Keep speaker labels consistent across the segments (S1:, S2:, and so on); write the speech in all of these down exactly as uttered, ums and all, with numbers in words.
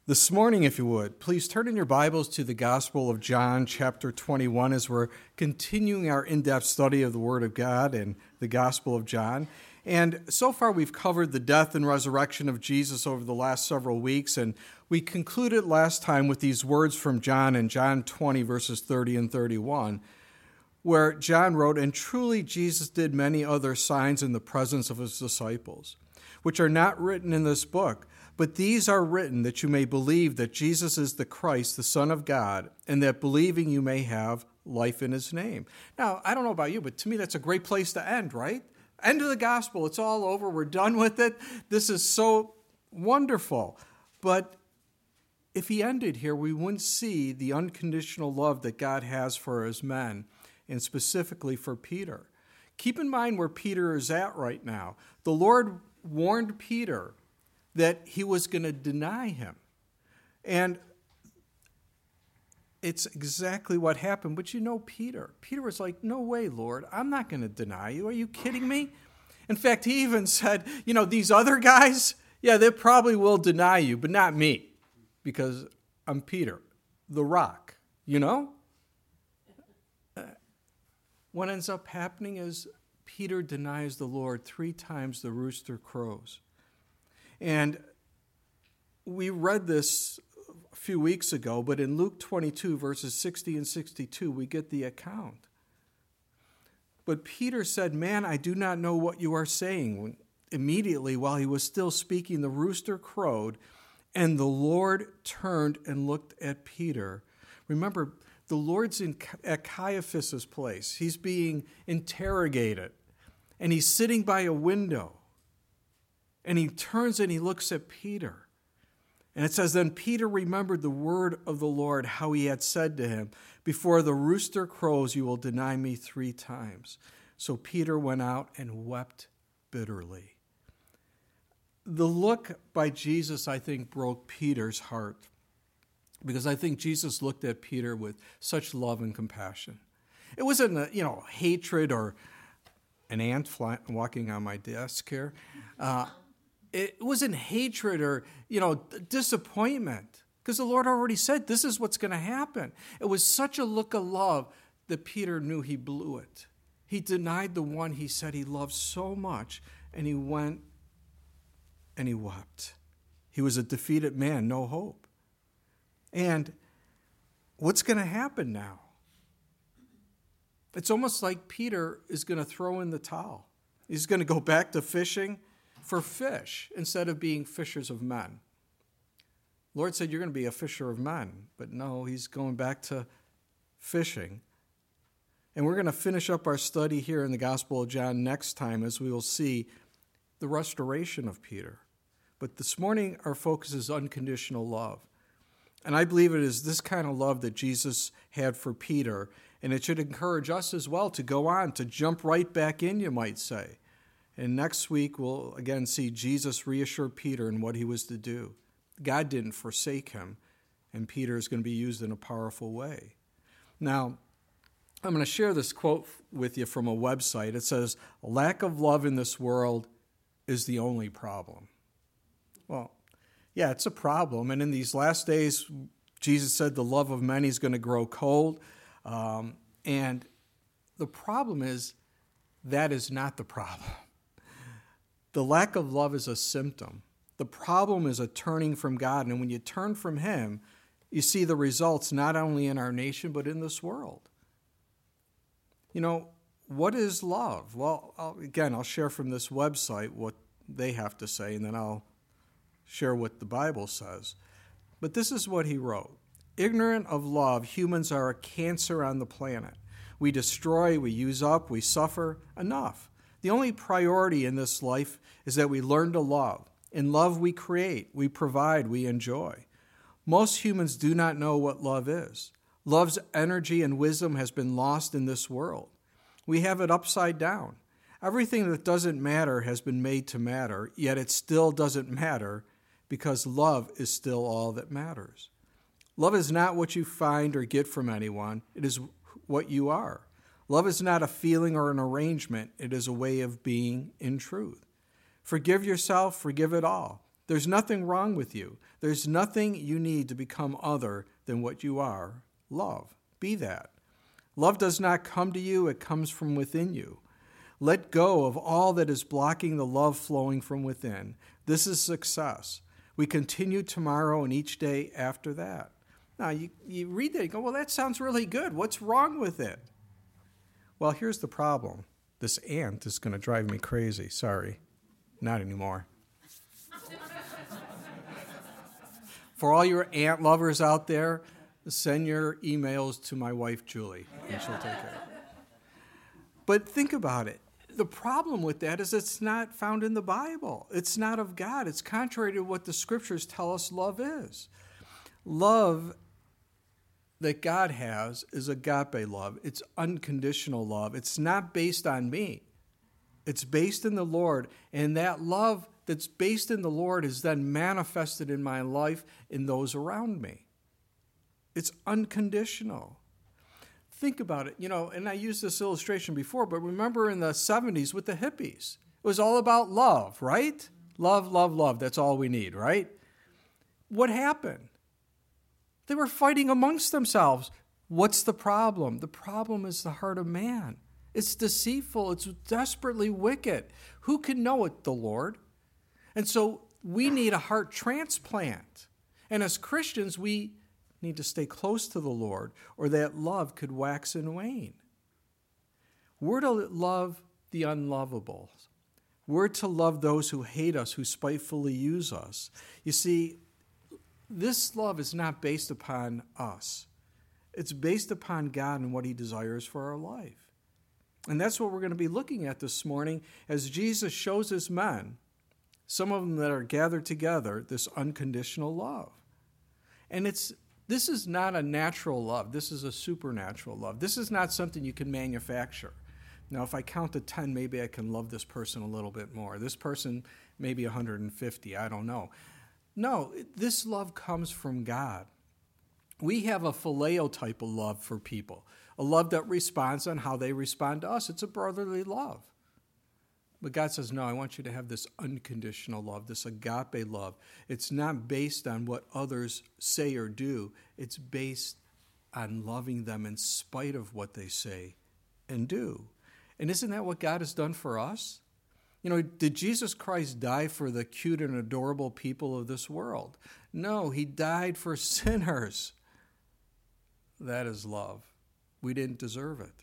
S1: This morning, if you would, please turn in your Bibles to the Gospel of John, chapter twenty-one, as we're continuing our in-depth study of the Word of God and the Gospel of John. And so far, we've covered the death and resurrection of Jesus over the last several weeks, and we concluded last time with these words from John in John twenty, verses thirty and thirty-one, where John wrote, "And truly Jesus did many other signs in the presence of his disciples, which are not written in this book. But these are written that you may believe that Jesus is the Christ, the Son of God, and that believing you may have life in his name." Now, I don't know about you, but to me that's a great place to end, right? End of the gospel. It's all over. We're done with it. This is so wonderful. But if he ended here, we wouldn't see the unconditional love that God has for his men, and specifically for Peter. Keep in mind where Peter is at right now. The Lord warned Peter that he was going to deny him. And it's exactly what happened. But you know Peter. Peter was like, "No way, Lord. I'm not going to deny you. Are you kidding me?" In fact, he even said, you know, these other guys, yeah, they probably will deny you, but not me, because I'm Peter, the rock, you know? What ends up happening is Peter denies the Lord three times the rooster crows. And we read this a few weeks ago, but in Luke twenty-two, verses sixty and sixty-two, we get the account. But Peter said, "Man, I do not know what you are saying." Immediately, while he was still speaking, the rooster crowed, and the Lord turned and looked at Peter. Remember, the Lord's in, at Caiaphas' place. He's being interrogated, and he's sitting by a window. And he turns and he looks at Peter. And it says, "Then Peter remembered the word of the Lord, how he had said to him, 'Before the rooster crows, you will deny me three times.' So Peter went out and wept bitterly." The look by Jesus, I think, broke Peter's heart, because I think Jesus looked at Peter with such love and compassion. It wasn't, a, you know, hatred or an ant fly, walking on my desk here. Uh, It wasn't hatred or, you know, disappointment, because the Lord already said this is what's going to happen. It was such a look of love that Peter knew he blew it. He denied the one he said he loved so much, and he went and he wept. He was a defeated man, no hope. And what's going to happen now? It's almost like Peter is going to throw in the towel. He's going to go back to fishing for fish instead of being fishers of men. Lord said, "You're going to be a fisher of men." But no, he's going back to fishing. And we're going to finish up our study here in the Gospel of John next time, as we will see the restoration of Peter. But this morning, our focus is unconditional love. And I believe it is this kind of love that Jesus had for Peter, and it should encourage us as well to go on, to jump right back in, you might say. And next week, we'll again see Jesus reassure Peter in what he was to do. God didn't forsake him, and Peter is going to be used in a powerful way. Now, I'm going to share this quote with you from a website. It says, "Lack of love in this world is the only problem." Well, yeah, it's a problem. And in these last days, Jesus said the love of many is going to grow cold. Um, and the problem is, that is not the problem. The lack of love is a symptom. The problem is a turning from God. And when you turn from him, you see the results not only in our nation, but in this world. You know, what is love? Well, I'll, again, I'll share from this website what they have to say, and then I'll share what the Bible says. But this is what he wrote. "Ignorant of love, humans are a cancer on the planet. We destroy, we use up, we suffer. Enough. The only priority in this life is that we learn to love. In love, we create, we provide, we enjoy. Most humans do not know what love is. Love's energy and wisdom has been lost in this world. We have it upside down. Everything that doesn't matter has been made to matter, yet it still doesn't matter because love is still all that matters. Love is not what you find or get from anyone. It is what you are. Love is not a feeling or an arrangement. It is a way of being in truth. Forgive yourself, forgive it all. There's nothing wrong with you. There's nothing you need to become other than what you are, love. Be that. Love does not come to you, it comes from within you. Let go of all that is blocking the love flowing from within. This is success. We continue tomorrow and each day after that. Now, you, you read that, you go, well, that sounds really good. What's wrong with it? Well, here's the problem. This ant is going to drive me crazy. Sorry. Not anymore. For all your ant lovers out there, send your emails to my wife, Julie, and she'll take care of it. But think about it. The problem with that is it's not found in the Bible. It's not of God. It's contrary to what the Scriptures tell us love is. Love that God has is agape love. It's unconditional love. It's not based on me. It's based in the Lord. And that love that's based in the Lord is then manifested in my life in those around me. It's unconditional. Think about it, you know, and I used this illustration before, but remember in the seventies with the hippies, it was all about love, right? Love, love, love. That's all we need, right? What happened? They were fighting amongst themselves. What's the problem? The problem is the heart of man. It's deceitful. It's desperately wicked. Who can know it? The Lord. And so we need a heart transplant. And as Christians, we need to stay close to the Lord, or that love could wax and wane. We're to love the unlovable. We're to love those who hate us, who spitefully use us. You see, this love is not based upon us. It's based upon God and what he desires for our life. And that's what we're going to be looking at this morning as Jesus shows his men, some of them that are gathered together, this unconditional love. And it's This is not a natural love. This is a supernatural love. This is not something you can manufacture. Now, if I count to ten, maybe I can love this person a little bit more. This person, maybe one hundred fifty. I don't know. No, this love comes from God. We have a phileo type of love for people, a love that responds on how they respond to us. It's a brotherly love. But God says, no, I want you to have this unconditional love, this agape love. It's not based on what others say or do. It's based on loving them in spite of what they say and do. And isn't that what God has done for us? You know, did Jesus Christ die for the cute and adorable people of this world? No, he died for sinners. That is love. We didn't deserve it.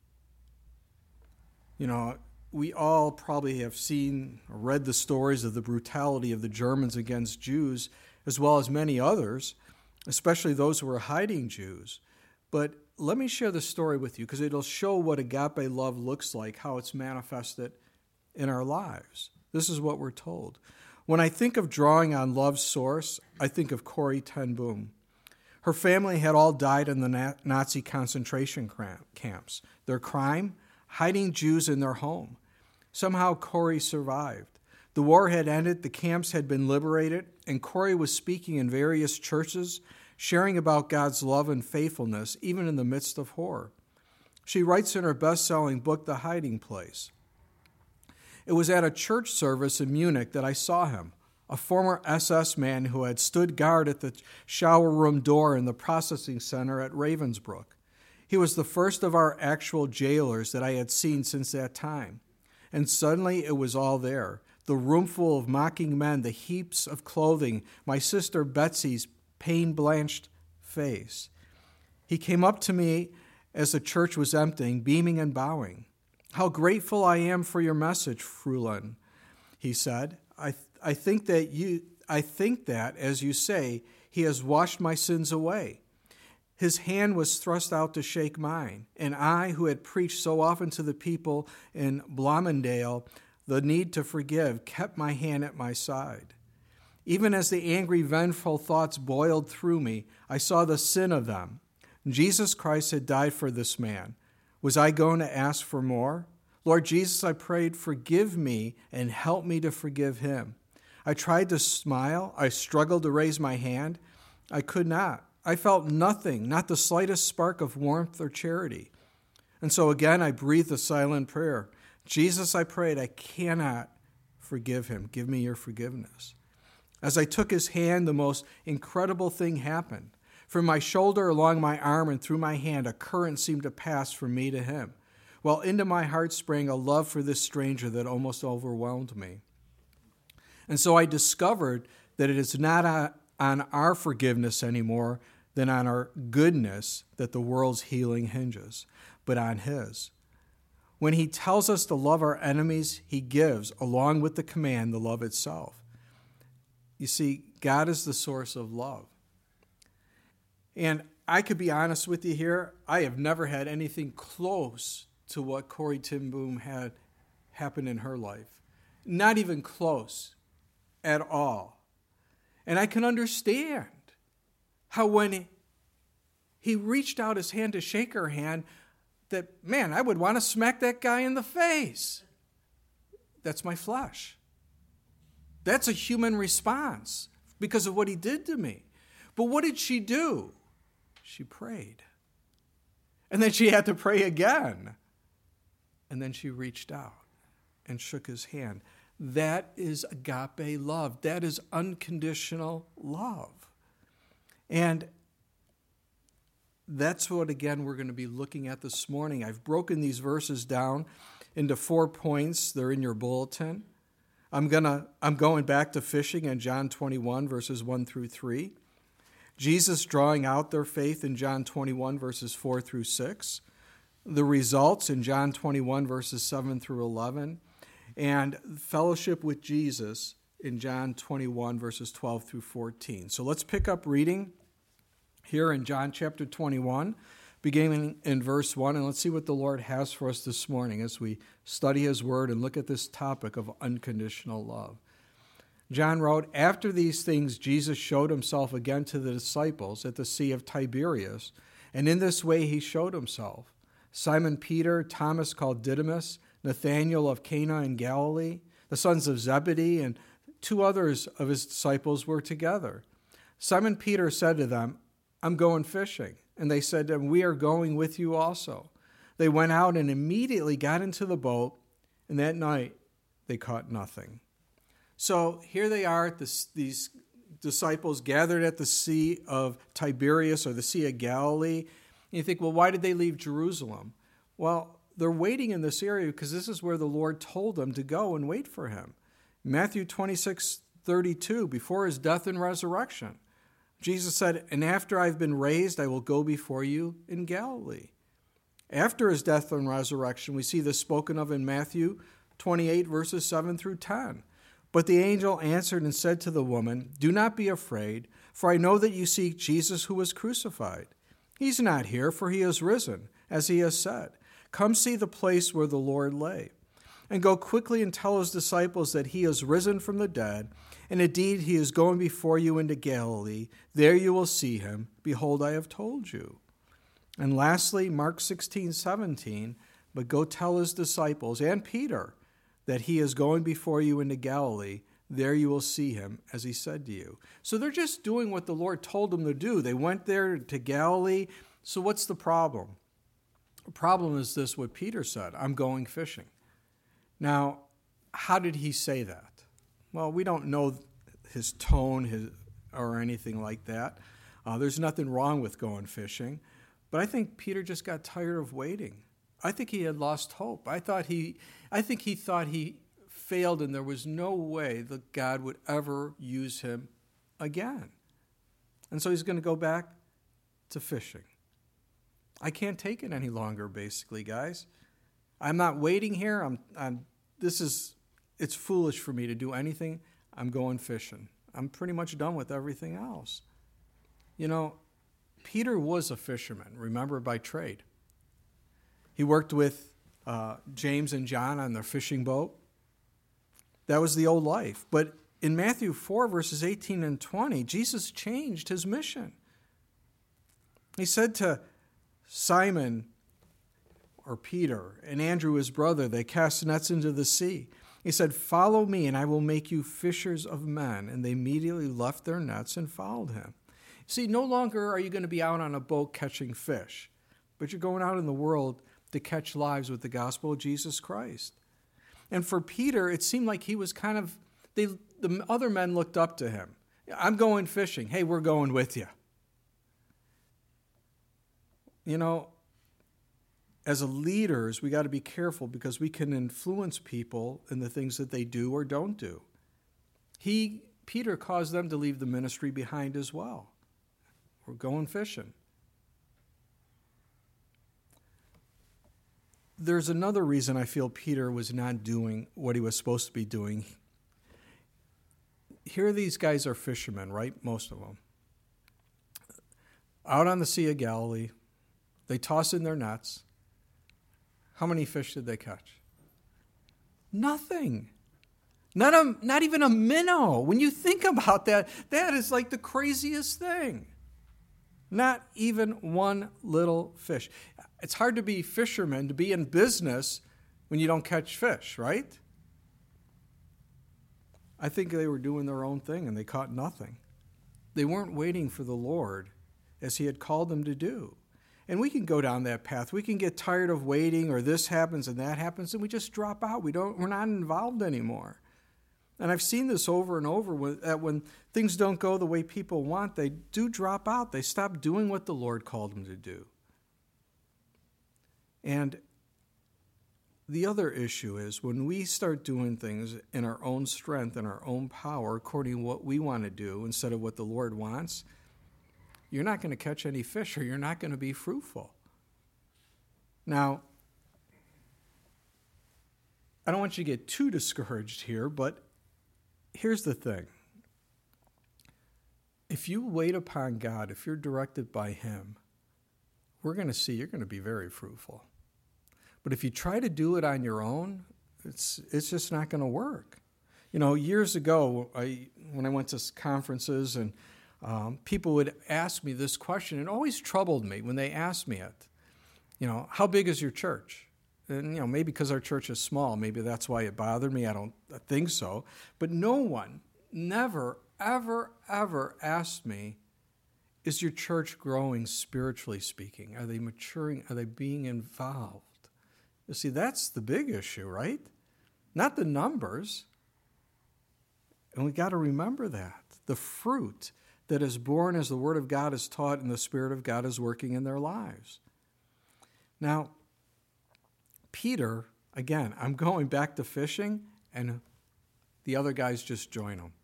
S1: You know, we all probably have seen or read the stories of the brutality of the Germans against Jews, as well as many others, especially those who were hiding Jews. But let me share the story with you because it'll show what agape love looks like, how it's manifested in our lives. This is what we're told. When I think of drawing on love's source, I think of Corrie ten Boom. Her family had all died in the Nazi concentration camps. Their crime? Hiding Jews in their home. Somehow Corrie survived. The war had ended, the camps had been liberated, and Corrie was speaking in various churches, sharing about God's love and faithfulness, even in the midst of horror. She writes in her best-selling book, The Hiding Place. It was at a church service in Munich that I saw him, a former S S man who had stood guard at the shower room door in the processing center at Ravensbrück. He was the first of our actual jailers that I had seen since that time. And suddenly it was all there. The room full of mocking men, the heaps of clothing, my sister Betsy's pain-blanched face. He came up to me as the church was emptying, beaming and bowing. How grateful I am for your message, Fräulein, he said. I, th- I think that you, I think that, as you say, he has washed my sins away. His hand was thrust out to shake mine, and I, who had preached so often to the people in Bloemendael the need to forgive, kept my hand at my side. Even as the angry, vengeful thoughts boiled through me, I saw the sin of them. Jesus Christ had died for this man. Was I going to ask for more? Lord Jesus, I prayed, forgive me and help me to forgive him. I tried to smile. I struggled to raise my hand. I could not. I felt nothing, not the slightest spark of warmth or charity. And so again, I breathed a silent prayer. Jesus, I prayed, I cannot forgive him. Give me your forgiveness. As I took his hand, the most incredible thing happened. From my shoulder along my arm and through my hand, a current seemed to pass from me to him, while into my heart sprang a love for this stranger that almost overwhelmed me. And so I discovered that it is not on our forgiveness anymore than on our goodness that the world's healing hinges, but on his. When he tells us to love our enemies, he gives, along with the command, the love itself. You see, God is the source of love. And I could be honest with you here, I have never had anything close to what Corrie ten Boom had happen in her life. Not even close at all. And I can understand how when he reached out his hand to shake her hand, that, man, I would want to smack that guy in the face. That's my flesh. That's a human response because of what he did to me. But what did she do? She prayed. And then she had to pray again. And then she reached out and shook his hand. That is agape love. That is unconditional love. And that's what, again, we're going to be looking at this morning. I've broken these verses down into four points. They're in your bulletin. I'm gonna I'm going back to fishing in John twenty-one, verses one through three. Jesus drawing out their faith in John twenty-one, verses four through six. The results in John twenty-one, verses seven through eleven. And fellowship with Jesus in John twenty-one, verses twelve through fourteen. So let's pick up reading here in John chapter twenty-one, beginning in verse one, and let's see what the Lord has for us this morning as we study his word and look at this topic of unconditional love. John wrote, "After these things, Jesus showed himself again to the disciples at the Sea of Tiberias, and in this way he showed himself. Simon Peter, Thomas called Didymus, Nathanael of Cana in Galilee, the sons of Zebedee, and two others of his disciples were together. Simon Peter said to them, 'I'm going fishing.' And they said to him, 'We are going with you also.' They went out and immediately got into the boat, and that night they caught nothing." So here they are, this, these disciples gathered at the Sea of Tiberias, or the Sea of Galilee. And you think, well, why did they leave Jerusalem? Well, they're waiting in this area because this is where the Lord told them to go and wait for him. Matthew twenty-six thirty-two, before his death and resurrection, Jesus said, "And after I've been raised, I will go before you in Galilee." After his death and resurrection, we see this spoken of in Matthew twenty-eight, verses seven through ten. "But the angel answered and said to the woman, 'Do not be afraid, for I know that you seek Jesus who was crucified. He's not here, for he is risen, as he has said. Come see the place where the Lord lay. And go quickly and tell his disciples that he is risen from the dead, and indeed he is going before you into Galilee. There you will see him. Behold, I have told you.'" And lastly, Mark sixteen seventeen, "But go tell his disciples and Peter that he is going before you into Galilee. There you will see him, as he said to you." So they're just doing what the Lord told them to do. They went there to Galilee. So what's the problem? The problem is this, what Peter said, "I'm going fishing." Now, how did he say that? Well, we don't know his tone his, or anything like that. Uh, there's nothing wrong with going fishing. But I think Peter just got tired of waiting. I think he had lost hope. I thought he, I think he thought he failed and there was no way that God would ever use him again. And so he's going to go back to fishing. I can't take it any longer, basically, guys. I'm not waiting here. I'm, I'm, this is, it's foolish for me to do anything. I'm going fishing. I'm pretty much done with everything else. You know, Peter was a fisherman, remember, by trade. He worked with uh, James and John on their fishing boat. That was the old life. But in Matthew four, verses eighteen and twenty, Jesus changed his mission. He said to Simon, or Peter, and Andrew his brother, they cast nets into the sea. He said, "Follow me, and I will make you fishers of men." And they immediately left their nets and followed him. See, no longer are you going to be out on a boat catching fish, but you're going out in the world to catch lives with the gospel of Jesus Christ. And for Peter, it seemed like he was kind of, they the other men looked up to him. I'm going fishing. Hey, we're going with you. You know, as a leaders, we got to be careful because we can influence people in the things that they do or don't do. He, Peter caused them to leave the ministry behind as well. We're going fishing. There's another reason I feel Peter was not doing what he was supposed to be doing. Here these guys are fishermen, right? Most of them. Out on the Sea of Galilee, they toss in their nets. How many fish did they catch? Nothing. Not, a, not even a minnow. When you think about that, that is like the craziest thing. Not even one little fish. It's hard to be fishermen, to be in business when you don't catch fish, right? I think they were doing their own thing and they caught nothing. They weren't waiting for the Lord as he had called them to do. And we can go down that path. We can get tired of waiting, or this happens and that happens, and we just drop out. We don't, we're not involved anymore. And I've seen this over and over, that when things don't go the way people want, they do drop out. They stop doing what the Lord called them to do. And the other issue is when we start doing things in our own strength and our own power, according to what we want to do instead of what the Lord wants, you're not going to catch any fish, or you're not going to be fruitful. Now, I don't want you to get too discouraged here, but here's the thing. If you wait upon God, if you're directed by him, we're going to see you're going to be very fruitful. But if you try to do it on your own, it's it's just not going to work. You know, years ago, I when I went to conferences and um, people would ask me this question, it always troubled me when they asked me it. You know, how big is your church? And, you know, maybe because our church is small, maybe that's why it bothered me. I don't think so. But no one, never, ever, ever asked me, is your church growing spiritually speaking? Are they maturing? Are they being involved? You see, that's the big issue, right? Not the numbers. And we got to remember that. The fruit that is born as the Word of God is taught and the Spirit of God is working in their lives. Now, Peter, again, I'm going back to fishing, and the other guys just join him.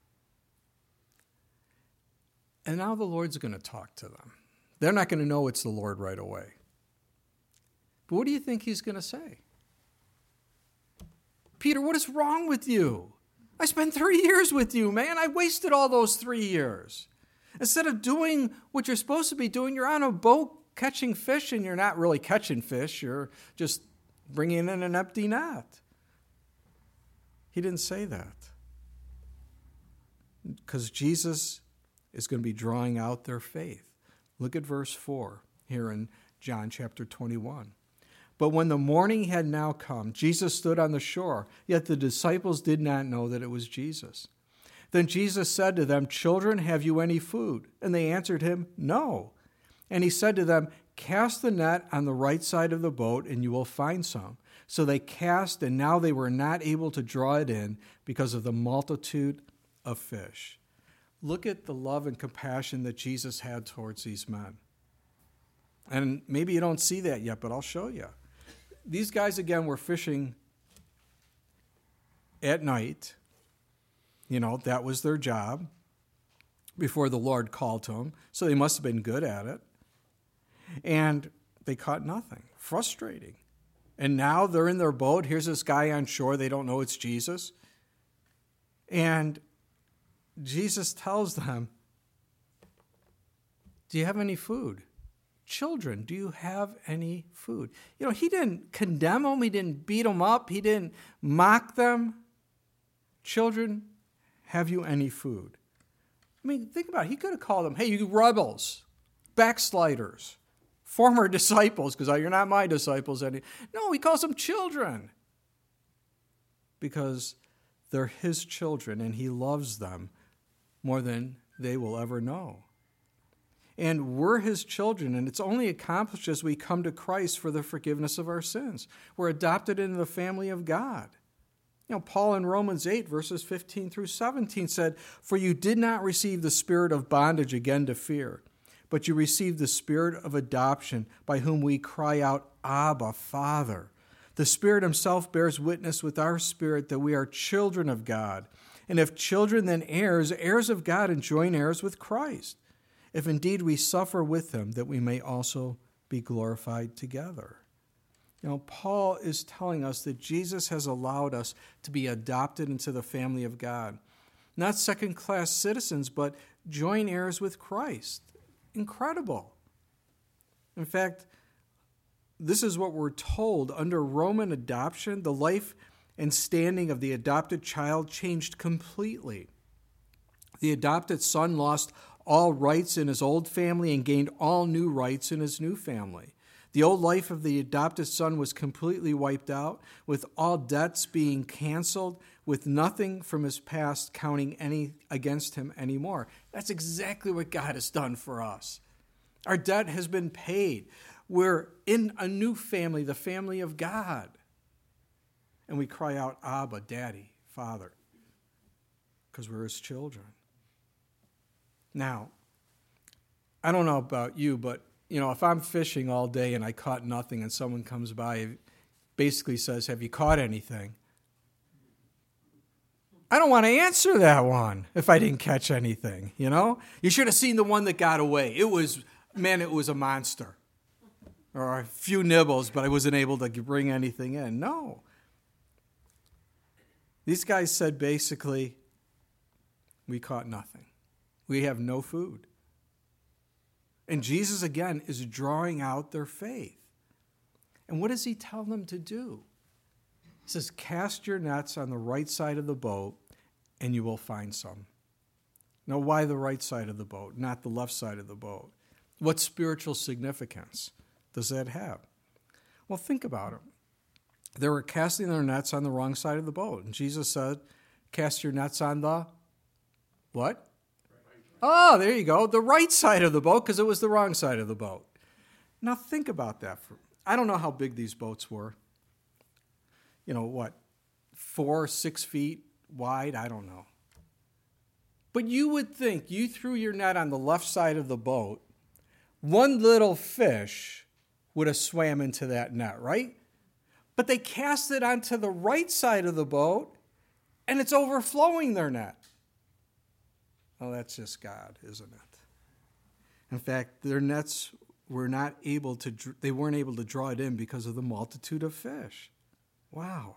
S1: And now the Lord's going to talk to them. They're not going to know it's the Lord right away. But what do you think he's going to say? Peter, what is wrong with you? I spent three years with you, man. I wasted all those three years. Instead of doing what you're supposed to be doing, you're on a boat catching fish, and you're not really catching fish. You're just bringing in an empty net. He didn't say that. Because Jesus is going to be drawing out their faith. Look at verse four here in John chapter twenty-one. But when the morning had now come, Jesus stood on the shore, yet the disciples did not know that it was Jesus. Then Jesus said to them, "Children, have you any food?" And they answered him, "No." And he said to them, "Cast the net on the right side of the boat, and you will find some." So they cast, and now they were not able to draw it in because of the multitude of fish. Look at the love and compassion that Jesus had towards these men. And maybe you don't see that yet, but I'll show you. These guys, again, were fishing at night. You know, that was their job before the Lord called to them. So they must have been good at it. And they caught nothing. Frustrating. And now they're in their boat. Here's this guy on shore. They don't know it's Jesus. And Jesus tells them, "Do you have any food? Children, do you have any food?" You know, he didn't condemn them. He didn't beat them up. He didn't mock them. "Children, have you any food?" I mean, think about it. He could have called them, "Hey, you rebels, backsliders, former disciples," because you're not my disciples any. No, he calls them children because they're his children and he loves them more than they will ever know. And we're his children, and it's only accomplished as we come to Christ for the forgiveness of our sins. We're adopted into the family of God. You know, Paul in Romans eight, verses fifteen through seventeen said, "For you did not receive the spirit of bondage again to fear, but you received the spirit of adoption, by whom we cry out, Abba, Father. The Spirit himself bears witness with our spirit that we are children of God. And if children, then heirs, heirs of God, and joint heirs with Christ. If indeed we suffer with him, that we may also be glorified together." You know, Paul is telling us that Jesus has allowed us to be adopted into the family of God. Not second-class citizens, but joint heirs with Christ. Incredible. In fact, this is what we're told. Under Roman adoption, the life and standing of the adopted child changed completely. The adopted son lost all rights in his old family and gained all new rights in his new family. The old life of the adopted son was completely wiped out, with all debts being canceled, with nothing from his past counting any against him anymore. That's exactly what God has done for us. Our debt has been paid. We're in a new family, the family of God. And we cry out, Abba, Daddy, Father, because we're his children. Now, I don't know about you, but you know, if I'm fishing all day and I caught nothing and someone comes by and basically says, "Have you caught anything?" I don't want to answer that one if I didn't catch anything, you know? You should have seen the one that got away. It was, man, it was a monster. Or a few nibbles, but I wasn't able to bring anything in. No. These guys said basically, we caught nothing. We have no food. And Jesus, again, is drawing out their faith. And what does he tell them to do? He says, cast your nets on the right side of the boat, and you will find some. Now, why the right side of the boat, not the left side of the boat? What spiritual significance does that have? Well, think about it. They were casting their nets on the wrong side of the boat. And Jesus said, cast your nets on the what? Oh, there you go. The right side of the boat, because it was the wrong side of the boat. Now think about that. For, I don't know how big these boats were. You know, what, four, six feet wide? I don't know. But you would think you threw your net on the left side of the boat, one little fish would have swam into that net, right? But they cast it onto the right side of the boat, and it's overflowing their net. Well, that's just God, isn't it? In fact, their nets were not able to, they weren't able to draw it in because of the multitude of fish. Wow.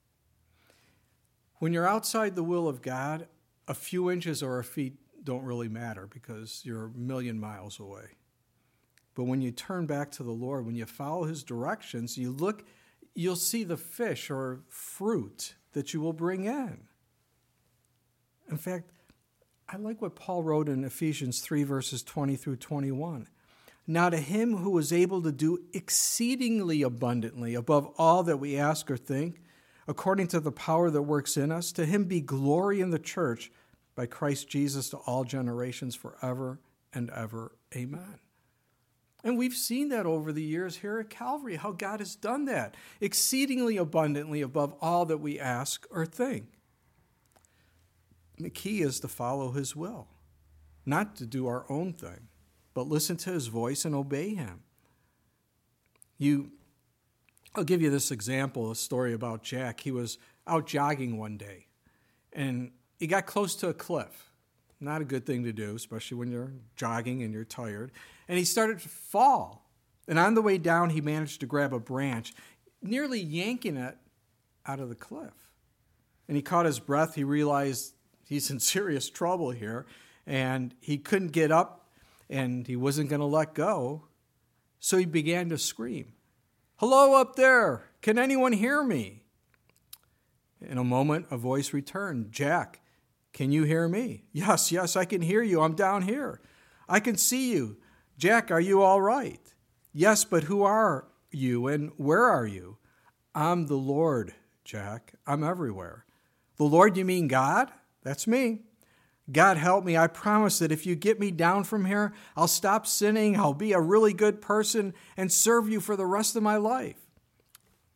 S1: When you're outside the will of God, a few inches or a feet don't really matter because you're a million miles away. But when you turn back to the Lord, when you follow his directions, you look, you'll see the fish or fruit that you will bring in. In fact, I like what Paul wrote in Ephesians three, verses twenty through twenty-one. Now to him who is able to do exceedingly abundantly above all that we ask or think, according to the power that works in us, to him be glory in the church by Christ Jesus to all generations forever and ever. Amen. And we've seen that over the years here at Calvary, how God has done that, exceedingly abundantly above all that we ask or think. The key is to follow his will, not to do our own thing, but listen to his voice and obey him. You, I'll give you this example, a story about Jack. He was out jogging one day, and he got close to a cliff. Not a good thing to do, especially when you're jogging and you're tired. And he started to fall. And on the way down, he managed to grab a branch, nearly yanking it out of the cliff. And he caught his breath. He realized he's in serious trouble here, and he couldn't get up, and he wasn't going to let go. So he began to scream, "Hello up there! Can anyone hear me?" In a moment, a voice returned, "Jack, can you hear me?" "Yes, yes, I can hear you. I'm down here. I can see you. Jack, are you all right?" "Yes, but who are you and where are you?" "I'm the Lord, Jack. I'm everywhere." "The Lord, you mean God?" "That's me." "God help me. I promise that if you get me down from here, I'll stop sinning, I'll be a really good person, and serve you for the rest of my life."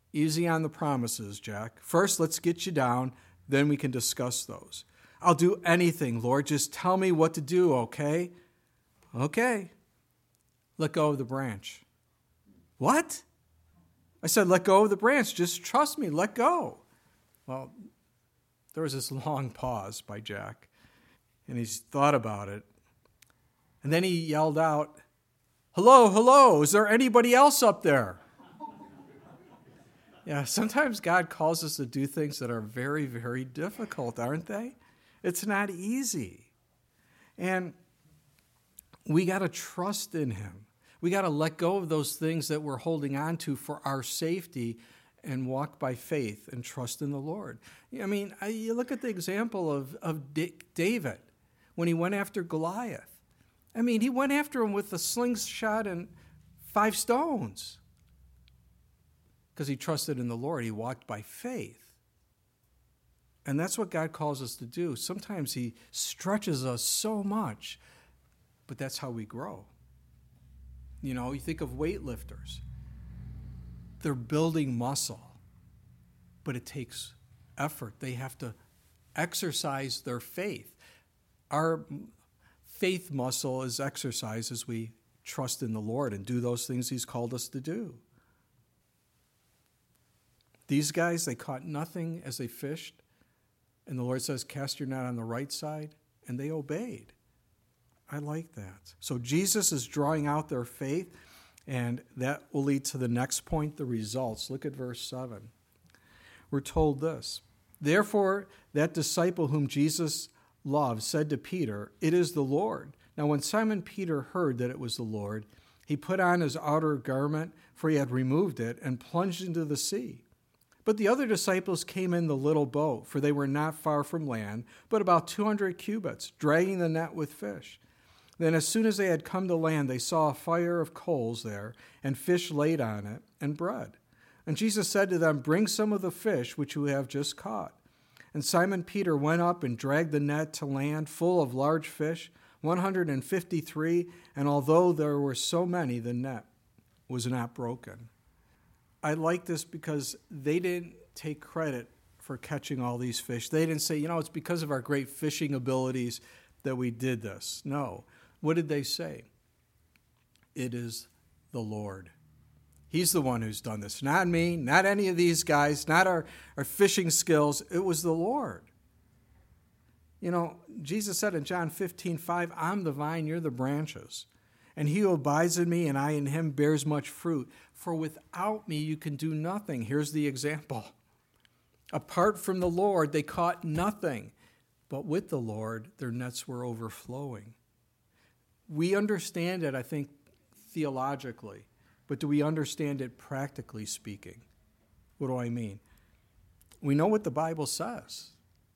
S1: Easy on the promises, Jack. First, let's get you down, then we can discuss those. I'll do anything, Lord. Just tell me what to do, okay? Okay. Let go of the branch. What? I said, let go of the branch. Just trust me. Let go. Well, there was this long pause by Jack, and he's thought about it. And then he yelled out, hello, hello, is there anybody else up there? Yeah, sometimes God calls us to do things that are very, very difficult, aren't they? It's not easy. And we got to trust in him. We got to let go of those things that we're holding on to for our safety and walk by faith and trust in the Lord. I mean, I, you look at the example of, of David when he went after Goliath. I mean, he went after him with a slingshot and five stones because he trusted in the Lord. He walked by faith. And that's what God calls us to do. Sometimes he stretches us so much, but that's how we grow. You know, you think of weightlifters. They're building muscle, but it takes effort. They have to exercise their faith. Our faith muscle is exercised as we trust in the Lord and do those things he's called us to do. These guys, they caught nothing as they fished. And the Lord says, cast your net on the right side. And they obeyed. I like that. So Jesus is drawing out their faith. And that will lead to the next point, the results. Look at verse seven. We're told this. Therefore, that disciple whom Jesus loved said to Peter, it is the Lord. Now when Simon Peter heard that it was the Lord, he put on his outer garment, for he had removed it, and plunged into the sea. But the other disciples came in the little boat, for they were not far from land, but about two hundred cubits, dragging the net with fish. Then as soon as they had come to land, they saw a fire of coals there, and fish laid on it, and bread. And Jesus said to them, bring some of the fish which you have just caught. And Simon Peter went up and dragged the net to land, full of large fish, one hundred fifty-three, and although there were so many, the net was not broken. I like this because they didn't take credit for catching all these fish. They didn't say, you know, it's because of our great fishing abilities that we did this. No. What did they say? It is the Lord. He's the one who's done this. Not me, not any of these guys, not our, our fishing skills. It was the Lord. You know, Jesus said in John fifteen five, I'm the vine, you're the branches. And he who abides in me and I in him bears much fruit. For without me you can do nothing. Here's the example. Apart from the Lord, they caught nothing. But with the Lord, their nets were overflowing. We understand it, I think, theologically. But do we understand it practically speaking? What do I mean? We know what the Bible says.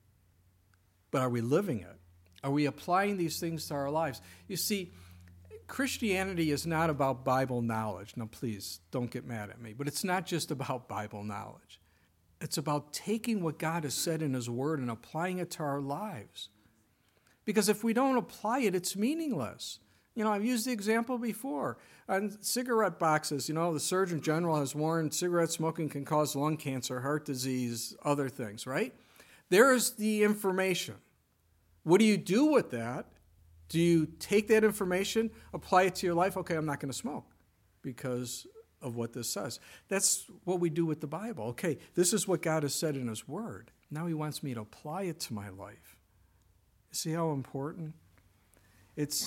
S1: But are we living it? Are we applying these things to our lives? You see, Christianity is not about Bible knowledge. Now, please, don't get mad at me. But it's not just about Bible knowledge. It's about taking what God has said in his word and applying it to our lives. Because if we don't apply it, it's meaningless. You know, I've used the example before. On cigarette boxes, you know, the Surgeon General has warned cigarette smoking can cause lung cancer, heart disease, other things, right? There's the information. What do you do with that? Do you take that information, apply it to your life? Okay, I'm not going to smoke because of what this says. That's what we do with the Bible. Okay, this is what God has said in his word. Now he wants me to apply it to my life. See how important? It's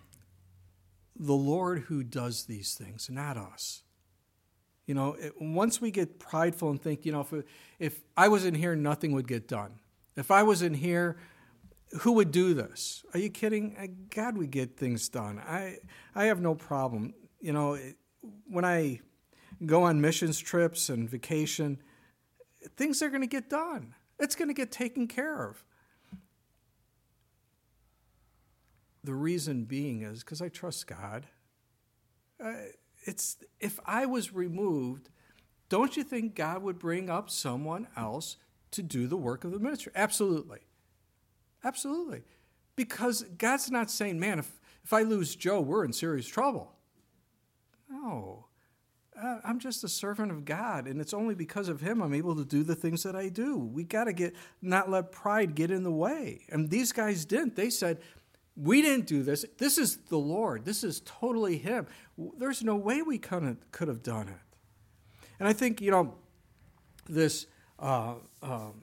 S1: the Lord who does these things, not us. You know, it, once we get prideful and think, you know, if, if I was in here, nothing would get done. If I was in here, who would do this? Are you kidding? God would get things done. I I have no problem. You know, when I go on missions trips and vacation, things are going to get done. It's going to get taken care of. The reason being is because I trust God. Uh, it's if I was removed, don't you think God would bring up someone else to do the work of the ministry? Absolutely. Absolutely. Because God's not saying, man, if, if I lose Joe, we're in serious trouble. No. uh, I'm just a servant of God, and it's only because of him I'm able to do the things that I do. We got to get not let pride get in the way. And these guys didn't. They said, we didn't do this. This is the Lord. This is totally him. There's no way we could have, could have done it. And I think, you know, this uh, um,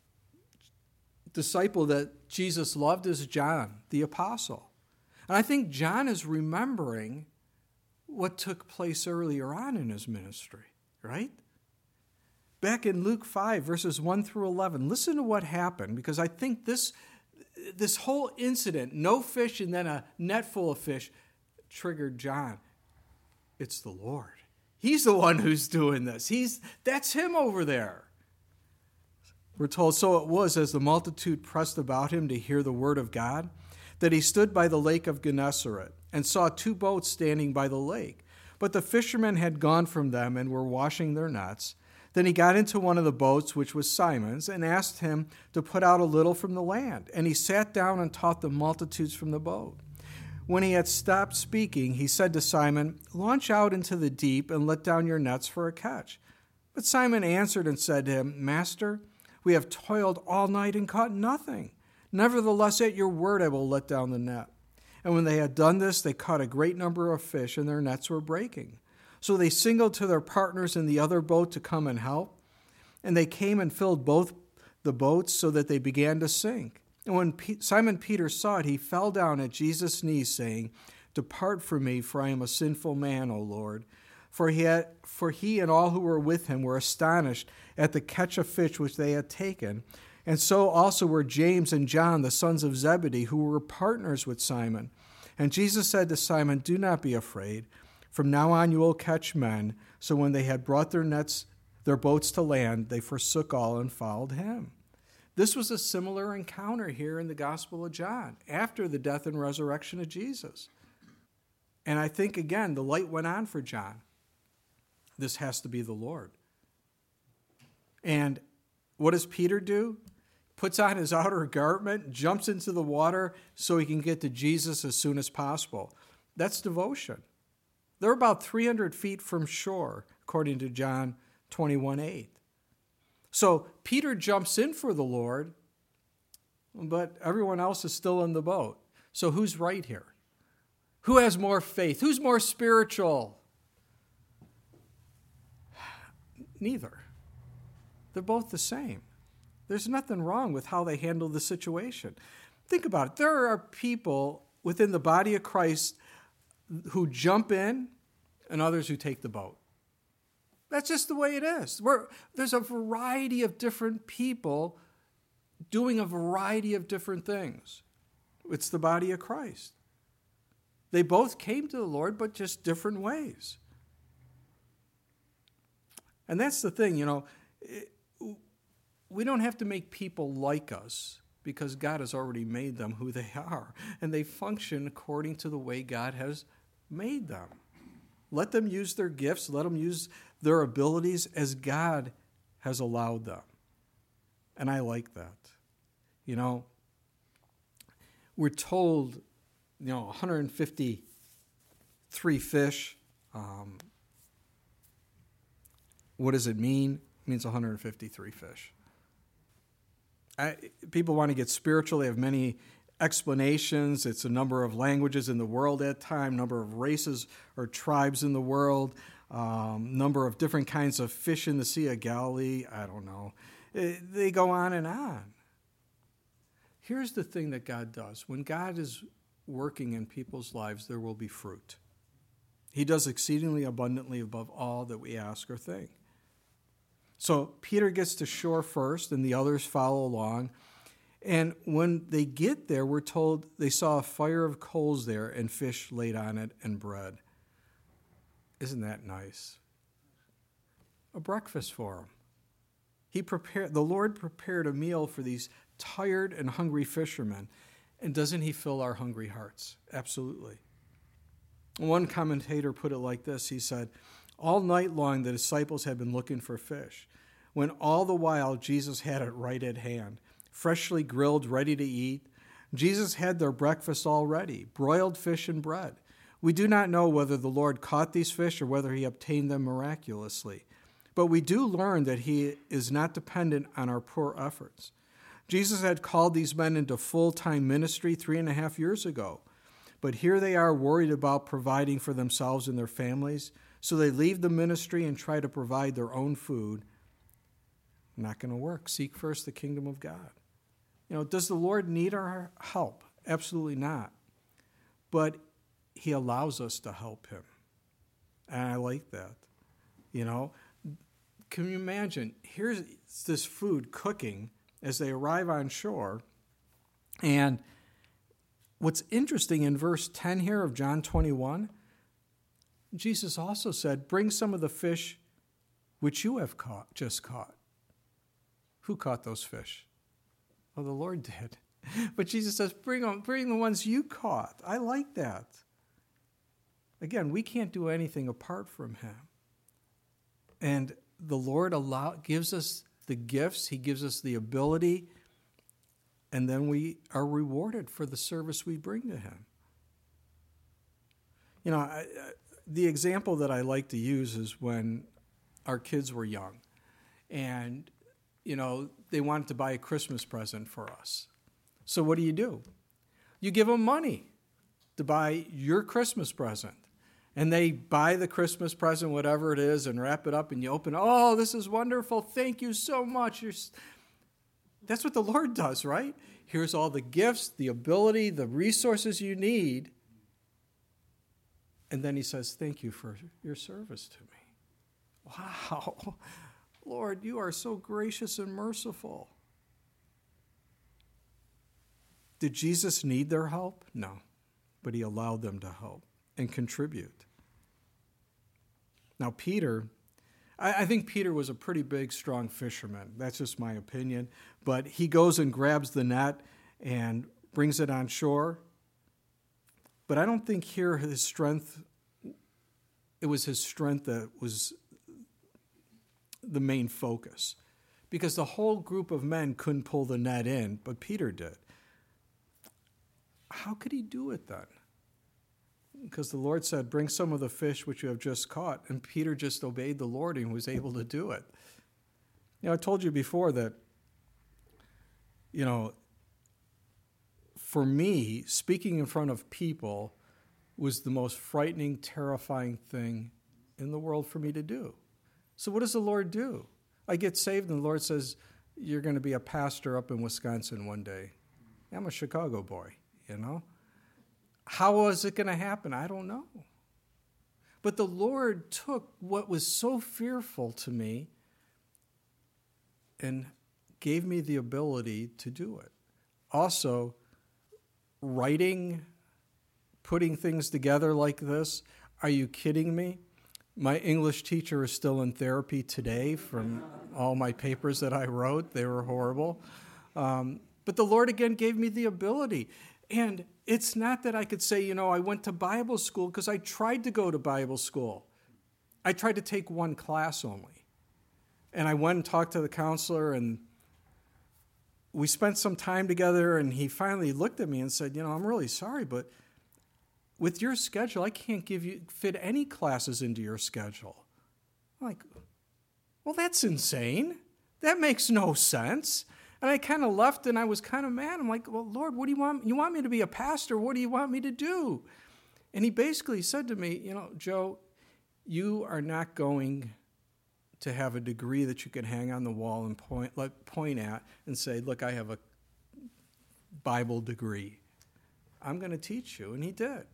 S1: disciple that Jesus loved is John, the apostle. And I think John is remembering what took place earlier on in his ministry, right? Back in Luke five, verses one through eleven, listen to what happened, because I think this, this whole incident, no fish and then a net full of fish, triggered John. It's the Lord. He's the one who's doing this. He's that's him over there. We're told, so it was as the multitude pressed about him to hear the word of God, that he stood by the lake of Gennesaret and saw two boats standing by the lake. But the fishermen had gone from them and were washing their nets. Then he got into one of the boats, which was Simon's, and asked him to put out a little from the land. And he sat down and taught the multitudes from the boat. When he had stopped speaking, he said to Simon, launch out into the deep and let down your nets for a catch. But Simon answered and said to him, Master, we have toiled all night and caught nothing. Nevertheless, at your word I will let down the net. And when they had done this, they caught a great number of fish, and their nets were breaking. So they signaled to their partners in the other boat to come and help. And they came and filled both the boats so that they began to sink. And when P- Simon Peter saw it, he fell down at Jesus' knees, saying, Depart from me, for I am a sinful man, O Lord. For he, had, for he and all who were with him were astonished at the catch of fish which they had taken. And so also were James and John, the sons of Zebedee, who were partners with Simon. And Jesus said to Simon, Do not be afraid. From now on you will catch men. So when they had brought their nets, their boats to land, they forsook all and followed him. This was a similar encounter here in the Gospel of John, after the death and resurrection of Jesus. And I think, again, the light went on for John. This has to be the Lord. And what does Peter do? Puts on his outer garment, jumps into the water so he can get to Jesus as soon as possible. That's devotion. They're about three hundred feet from shore, according to John twenty-one eight. So Peter jumps in for the Lord, but everyone else is still in the boat. So who's right here? Who has more faith? Who's more spiritual? Neither. They're both the same. There's nothing wrong with how they handle the situation. Think about it. There are people within the body of Christ who jump in and others who take the boat. That's just the way it is. We're, there's a variety of different people doing a variety of different things. It's the body of Christ. They both came to the Lord, but just different ways. And that's the thing, you know, it, we don't have to make people like us because God has already made them who they are, and they function according to the way God has made them. Let them use their gifts, let them use their abilities as God has allowed them. And I like that. You know, we're told, you know, one hundred fifty-three fish. Um, what does it mean? It means one hundred fifty-three fish. I, people want to get spiritual. They have many explanations. It's a number of languages in the world at time, number of races or tribes in the world, um, number of different kinds of fish in the Sea of Galilee. I don't know. It, they go on and on. Here's the thing that God does. When God is working in people's lives, there will be fruit. He does exceedingly abundantly above all that we ask or think. So Peter gets to shore first, and the others follow along. And when they get there, we're told they saw a fire of coals there and fish laid on it and bread. Isn't that nice? A breakfast for them. He prepared, the Lord prepared a meal for these tired and hungry fishermen. And doesn't he fill our hungry hearts? Absolutely. One commentator put it like this. He said, all night long the disciples had been looking for fish, when all the while Jesus had it right at hand, freshly grilled, ready to eat. Jesus had their breakfast all ready, broiled fish and bread. We do not know whether the Lord caught these fish or whether he obtained them miraculously. But we do learn that he is not dependent on our poor efforts. Jesus had called these men into full-time ministry three and a half years ago. But here they are worried about providing for themselves and their families, so they leave the ministry and try to provide their own food. Not going to work. Seek first the kingdom of God. You know, does the Lord need our help? Absolutely not. But he allows us to help him. And I like that. You know, can you imagine? Here's this food cooking as they arrive on shore. And what's interesting in verse ten here of John twenty-one, Jesus also said, bring some of the fish which you have caught, just caught. Who caught those fish? Well, the Lord did. But Jesus says, bring them, bring the ones you caught. I like that. Again, we can't do anything apart from him. And the Lord allow, gives us the gifts. He gives us the ability. And then we are rewarded for the service we bring to him. You know, I, I, the example that I like to use is when our kids were young. And, you know, they wanted to buy a Christmas present for us. So what do you do? You give them money to buy your Christmas present. And they buy the Christmas present, whatever it is, and wrap it up, and you open, oh, this is wonderful. Thank you so much. You're... That's what the Lord does, right? Here's all the gifts, the ability, the resources you need. And then he says, thank you for your service to me. Wow. Lord, you are so gracious and merciful. Did Jesus need their help? No. But he allowed them to help and contribute. Now, Peter, I, I think Peter was a pretty big, strong fisherman. That's just my opinion. But he goes and grabs the net and brings it on shore. But I don't think here his strength, it was his strength that was the main focus. Because the whole group of men couldn't pull the net in, but Peter did. How could he do it then? Because the Lord said, bring some of the fish which you have just caught. And Peter just obeyed the Lord and was able to do it. You know, I told you before that, you know, for me, speaking in front of people was the most frightening, terrifying thing in the world for me to do. So what does the Lord do? I get saved and the Lord says, you're going to be a pastor up in Wisconsin one day. I'm a Chicago boy, you know. How was it going to happen? I don't know. But the Lord took what was so fearful to me and gave me the ability to do it. Also, writing, putting things together like this, are you kidding me? My English teacher is still in therapy today from all my papers that I wrote. They were horrible. Um, but the Lord again gave me the ability. And it's not that I could say, you know, I went to Bible school, because I tried to go to Bible school. I tried to take one class only. And I went and talked to the counselor, and we spent some time together, and he finally looked at me and said, you know, I'm really sorry, but with your schedule, I can't give you fit any classes into your schedule. I'm like, well, that's insane. That makes no sense. And I kind of left, and I was kind of mad. I'm like, well, Lord, what do you want? You want me to be a pastor? What do you want me to do? And he basically said to me, you know, Joe, you are not going to have a degree that you can hang on the wall and point, like, point at and say, look, I have a Bible degree. I'm going to teach you. And he did.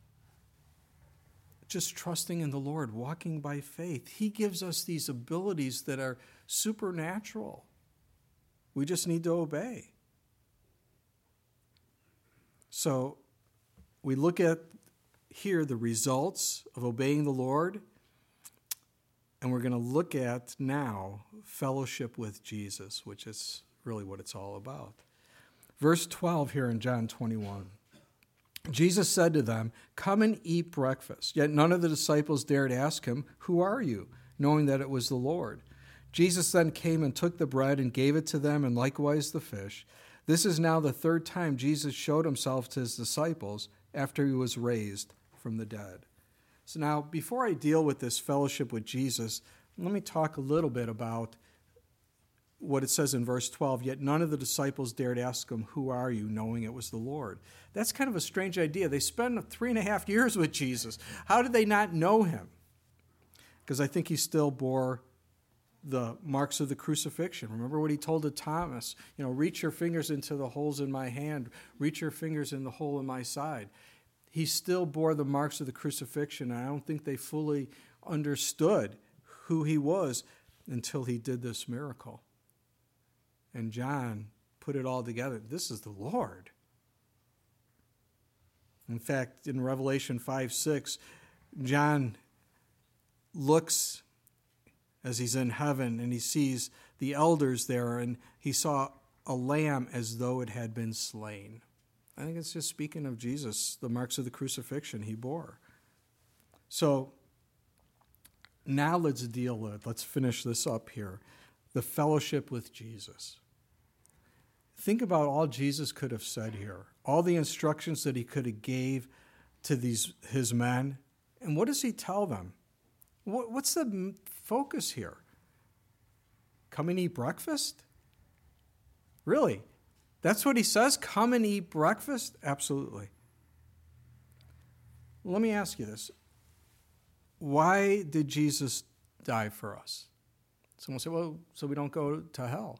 S1: Just trusting in the Lord, walking by faith. He gives us these abilities that are supernatural. We just need to obey. So we look at here the results of obeying the Lord, and we're going to look at now fellowship with Jesus, which is really what it's all about. Verse twelve here in John twenty-one. Jesus said to them, come and eat breakfast. Yet none of the disciples dared ask him, who are you? Knowing that it was the Lord. Jesus then came and took the bread and gave it to them, and likewise the fish. This is now the third time Jesus showed himself to his disciples after he was raised from the dead. So now, before I deal with this fellowship with Jesus, let me talk a little bit about what it says in verse twelve. Yet none of the disciples dared ask him, "Who are you?" knowing it was the Lord. That's kind of a strange idea. They spent three and a half years with Jesus. How did they not know him? Because I think he still bore the marks of the crucifixion. Remember what he told to Thomas? You know, reach your fingers into the holes in my hand. Reach your fingers in the hole in my side. He still bore the marks of the crucifixion, and I don't think they fully understood who he was until he did this miracle. And John put it all together. This is the Lord. In fact, in Revelation five six, John looks as he's in heaven and he sees the elders there, and he saw a lamb as though it had been slain. I think it's just speaking of Jesus, the marks of the crucifixion he bore. So now let's deal with, let's finish this up here, the fellowship with Jesus. Think about all Jesus could have said here, all the instructions that he could have gave to these his men. And what does he tell them? What, what's the focus here? Come and eat breakfast? Really? That's what he says? Come and eat breakfast? Absolutely. Let me ask you this. Why did Jesus die for us? Someone say, well, so we don't go to hell.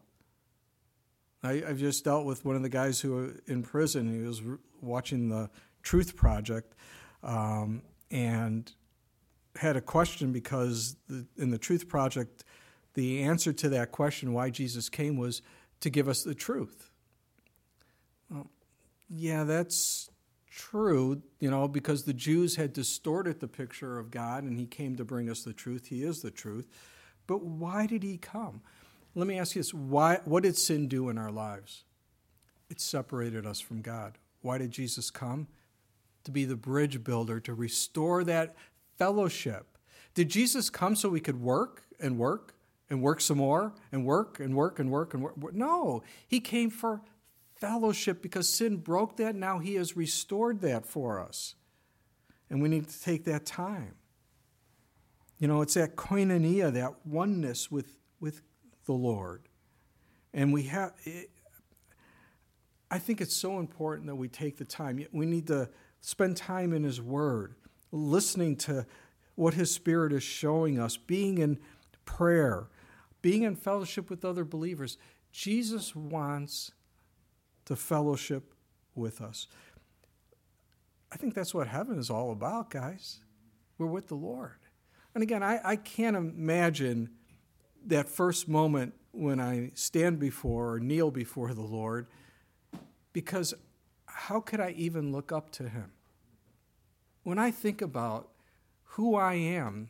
S1: I, I've just dealt with one of the guys who was in prison. He was watching the Truth Project um, and had a question because the, in the Truth Project, the answer to that question, why Jesus came, was to give us the truth. Well, yeah, that's true, you know, because the Jews had distorted the picture of God, and he came to bring us the truth. He is the truth. But why did he come? Let me ask you this. Why, what did sin do in our lives? It separated us from God. Why did Jesus come? To be the bridge builder, to restore that fellowship. Did Jesus come so we could work and work and work some more and work and work and work and work? No, he came for fellowship because sin broke that. Now he has restored that for us. And we need to take that time. You know, it's that koinonia, that oneness with, with the Lord. And we have, it, I think it's so important that we take the time. We need to spend time in his word, listening to what his Spirit is showing us, being in prayer, being in fellowship with other believers. Jesus wants to fellowship with us. I think that's what heaven is all about, guys. We're with the Lord. And again, I, I can't imagine that first moment when I stand before or kneel before the Lord, because how could I even look up to him? When I think about who I am,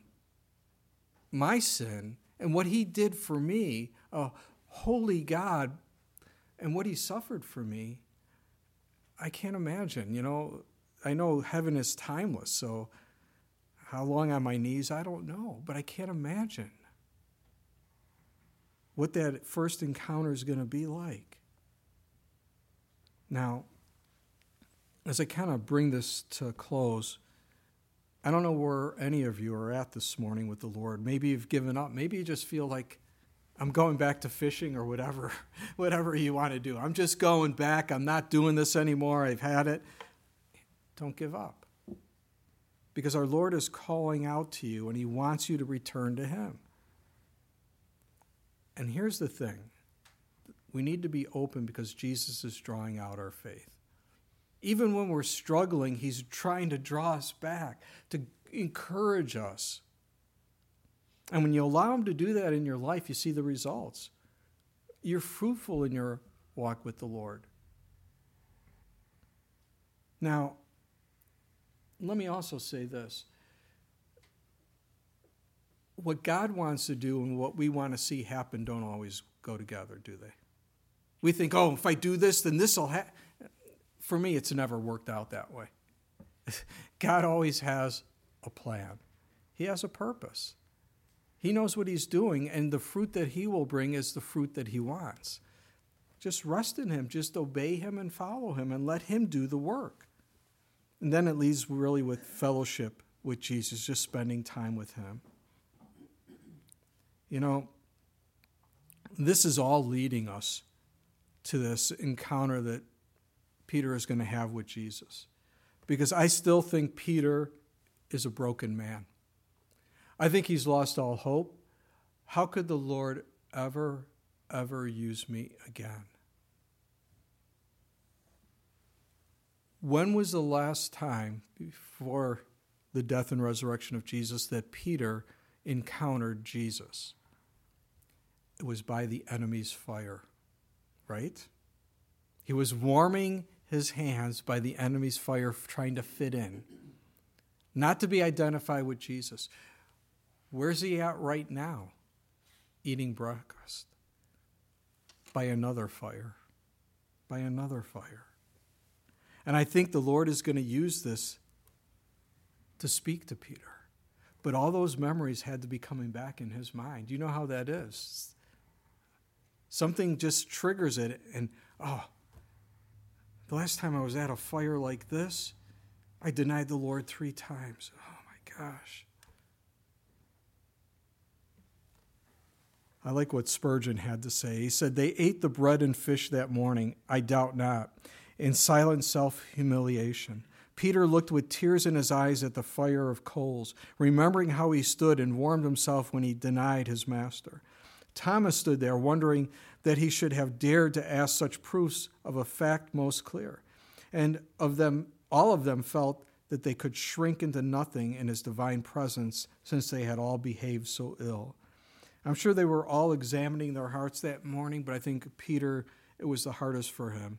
S1: my sin, and what he did for me, a holy God, and what he suffered for me, I can't imagine. You know, I know heaven is timeless, so how long on my knees, I don't know, but I can't imagine what that first encounter is going to be like. Now, as I kind of bring this to a close, I don't know where any of you are at this morning with the Lord. Maybe you've given up. Maybe you just feel like I'm going back to fishing or whatever, whatever you want to do. I'm just going back. I'm not doing this anymore. I've had it. Don't give up. Because our Lord is calling out to you, and he wants you to return to him. And here's the thing. We need to be open because Jesus is drawing out our faith. Even when we're struggling, he's trying to draw us back, to encourage us. And when you allow him to do that in your life, you see the results. You're fruitful in your walk with the Lord. Now, let me also say this. What God wants to do and what we want to see happen don't always go together, do they? We think, oh, if I do this, then this will happen. For me, it's never worked out that way. God always has a plan. He has a purpose. He knows what he's doing, and the fruit that he will bring is the fruit that he wants. Just rest in him. Just obey him and follow him and let him do the work. And then it leads really with fellowship with Jesus, just spending time with him. You know, this is all leading us to this encounter that Peter is going to have with Jesus. Because I still think Peter is a broken man. I think he's lost all hope. How could the Lord ever, ever use me again? When was the last time before the death and resurrection of Jesus that Peter encountered Jesus? It was by the enemy's fire, right? He was warming his hands by the enemy's fire, trying to fit in, not to be identified with Jesus. Where's he at right now? Eating breakfast by another fire, by another fire. And I think the Lord is going to use this to speak to Peter. But all those memories had to be coming back in his mind. You know how that is. Something just triggers it, and, oh, the last time I was at a fire like this, I denied the Lord three times. Oh, my gosh. I like what Spurgeon had to say. He said, they ate the bread and fish that morning, I doubt not, in silent self-humiliation. Peter looked with tears in his eyes at the fire of coals, remembering how he stood and warmed himself when he denied his master. Thomas stood there, wondering that he should have dared to ask such proofs of a fact most clear. And of them, all of them felt that they could shrink into nothing in his divine presence, since they had all behaved so ill. I'm sure they were all examining their hearts that morning, but I think Peter, it was the hardest for him.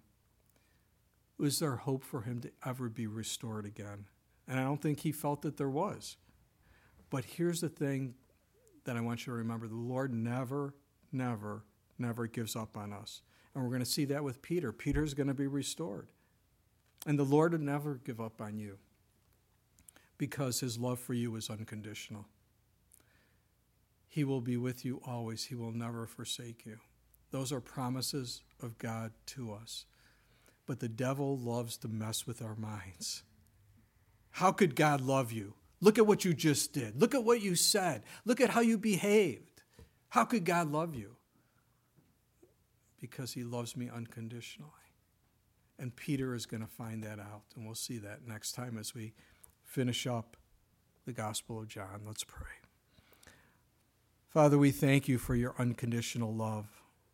S1: Was there hope for him to ever be restored again? And I don't think he felt that there was. But here's the thing that I want you to remember. The Lord never, never, never gives up on us. And we're going to see that with Peter. Peter's going to be restored. And the Lord will never give up on you, because his love for you is unconditional. He will be with you always. He will never forsake you. Those are promises of God to us. But the devil loves to mess with our minds. How could God love you? Look at what you just did. Look at what you said. Look at how you behaved. How could God love you? Because he loves me unconditionally. And Peter is going to find that out. And we'll see that next time as we finish up the Gospel of John. Let's pray. Father, we thank you for your unconditional love.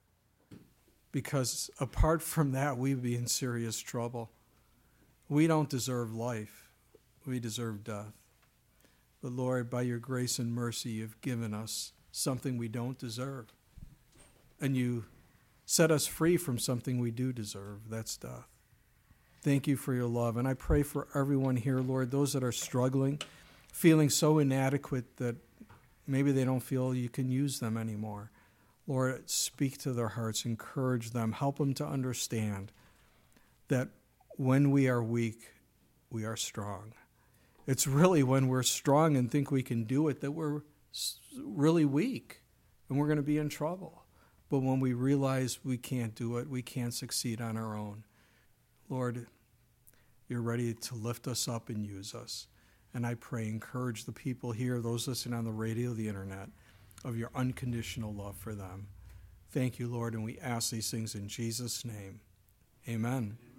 S1: Because apart from that, we'd be in serious trouble. We don't deserve life. We deserve death. But Lord, by your grace and mercy, you've given us something we don't deserve. And you set us free from something we do deserve. That's death. Thank you for your love. And I pray for everyone here, Lord, those that are struggling, feeling so inadequate that maybe they don't feel you can use them anymore. Lord, speak to their hearts, encourage them, help them to understand that when we are weak, we are strong. It's really when we're strong and think we can do it that we're really weak and we're going to be in trouble. But when we realize we can't do it, we can't succeed on our own, Lord, you're ready to lift us up and use us. And I pray, encourage the people here, those listening on the radio, the internet, of your unconditional love for them. Thank you, Lord, and we ask these things in Jesus' name. Amen.